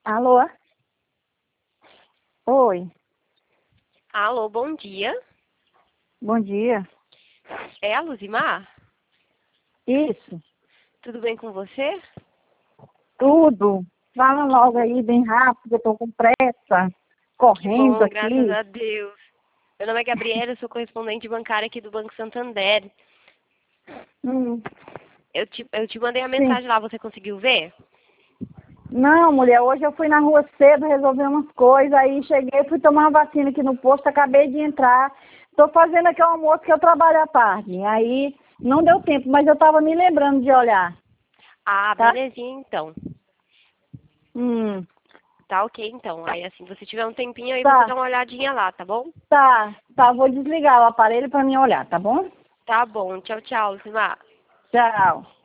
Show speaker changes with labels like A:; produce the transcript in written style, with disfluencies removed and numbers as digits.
A: Alô? Oi,
B: Alô, bom dia.
A: bom dia.
B: É a Luzimar?
A: Isso,
B: Tudo bem com você?
A: tudo. Fala logo aí, bem rápido, eu tô com pressa,
B: Que
A: correndo
B: bom, graças
A: aqui.
B: a Deus. Meu nome é Gabriela, eu sou correspondente bancária aqui do Banco Santander.
A: Hum,
B: Eu te mandei a
A: sim.
B: mensagem lá, você conseguiu ver?
A: Não, mulher, hoje eu fui na rua cedo resolver umas coisas, aí cheguei, fui tomar uma vacina aqui no posto, acabei de entrar. Tô fazendo aqui o almoço que eu trabalho à tarde. Aí não deu tempo, mas eu tava me lembrando de olhar,
B: Ah,
A: tá?
B: belezinha então.
A: Hum,
B: Tá ok então. Aí assim, se você tiver um tempinho aí, você
A: tá,
B: dá uma olhadinha lá, tá bom?
A: tá, vou desligar o aparelho pra mim olhar, tá bom?
B: Tá bom. Tchau, tchau, Luzimar.
A: Tchau.